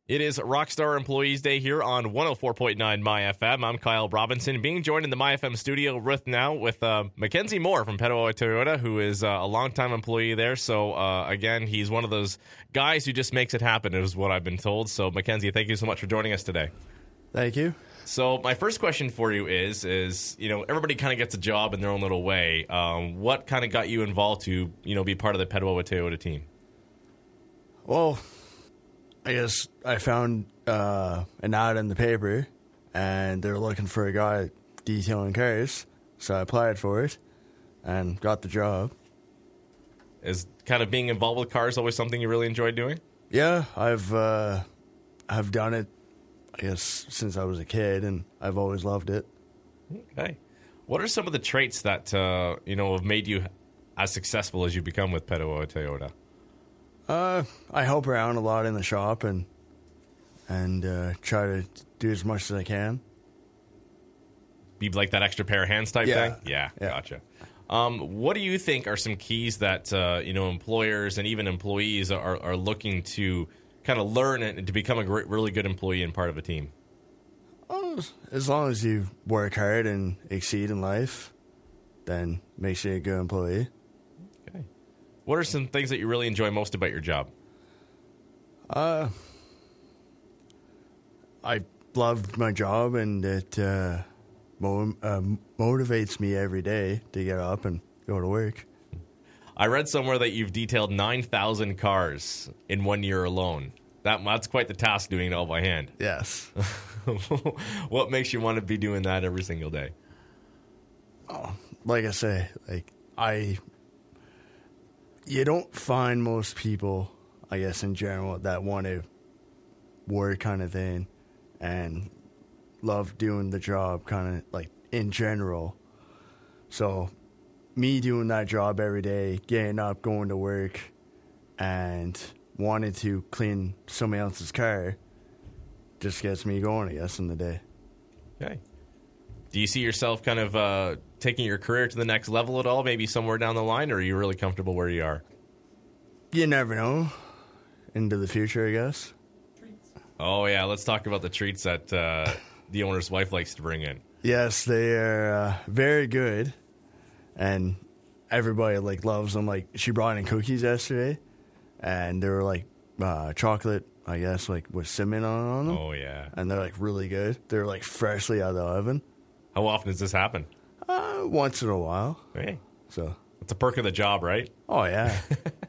It is Rockstar Employees Day here on 104.9 My FM. I'm Kyle Robinson, being joined in the My FM studio with Mackenzie Moore from Petawawa Toyota, who is a longtime employee there. So, again, he's one of those guys who just makes it happen, is what I've been told. So, Mackenzie, thank you so much for joining us today. Thank you. So, my first question for you is everybody kind of gets a job in their own little way. What kind of got you involved to, be part of the Petawawa Toyota team? Well, I guess I found an ad in the paper, and they were looking for a guy detailing cars, so I applied for it and got the job. Is kind of being involved with cars always something you really enjoyed doing? Yeah, I've done it, I guess, since I was a kid, and I've always loved it. Okay. What are some of the traits that, have made you as successful as you become with Petawawa Toyota? I help around a lot in the shop and try to do as much as I can. Be like that extra pair of hands type thing? Yeah. Gotcha. What do you think are some keys that, employers and even employees are looking to kind of learn and to become a really good employee and part of a team? Oh, as long as you work hard and exceed in life, then makes you a good employee. Okay. What are some things that you really enjoy most about your job? I love my job, and it motivates me every day to get up and go to work. I read somewhere that you've detailed 9,000 cars in 1 year alone. That's quite the task, doing it all by hand. Yes. What makes you want to be doing that every single day? Oh, like I say, you don't find most people, I guess, in general, that want to work kind of thing and love doing the job kind of like in general. So me doing that job every day, getting up, going to work, and wanting to clean somebody else's car just gets me going, I guess, in the day. Okay. Do you see yourself kind of taking your career to the next level at all, maybe somewhere down the line, or are you really comfortable where you are? You never know. Into the future, I guess. Oh, yeah. Let's talk about the treats that the owner's wife likes to bring in. Yes, they are very good, and everybody loves them. Like, she brought in cookies yesterday, and they were chocolate, I guess, with cinnamon on them. Oh, yeah. And they're really good. They're freshly out of the oven. How often does this happen? Once in a while. Hey. So it's a perk of the job, right? Oh, yeah.